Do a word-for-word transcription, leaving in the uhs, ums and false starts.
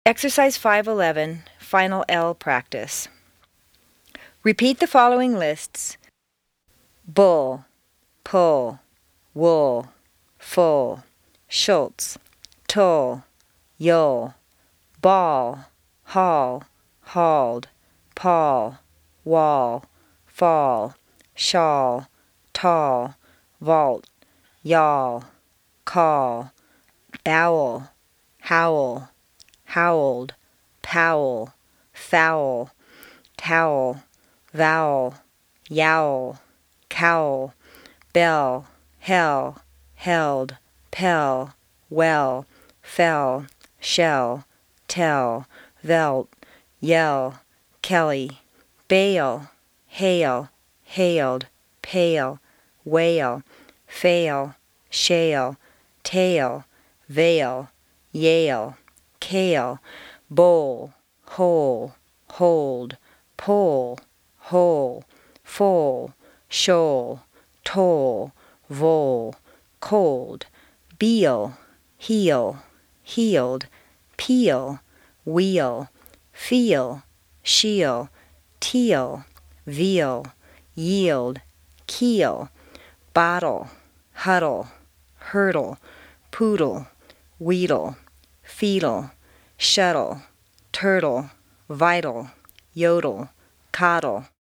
Exercise five eleven, Final L practice. Repeat the following lists: bull, pull, wool, full, Schultz, tull, you'll, ball, haul, hauled, Paul, wall, fall, shawl, tall, vault, yawl, call, bowel, howl, howled, powell, foul, towel, vowel, yowl, cowl, bell, hell, held, pell, well, fell, shell, tell, velt, yell, Kelly, bail, hail, hailed, pale, whale, fail, shale, tail, veil, yale, kale, bowl, hole, hold, pole, hole, foal, shoal, toll, vole, cold, beal, heel, healed, peel, wheel, feel, shield, teal, veal, yield, keel, bottle, huddle, hurdle, poodle, wheedle, feedle, shuttle, turtle, vital, yodel, coddle.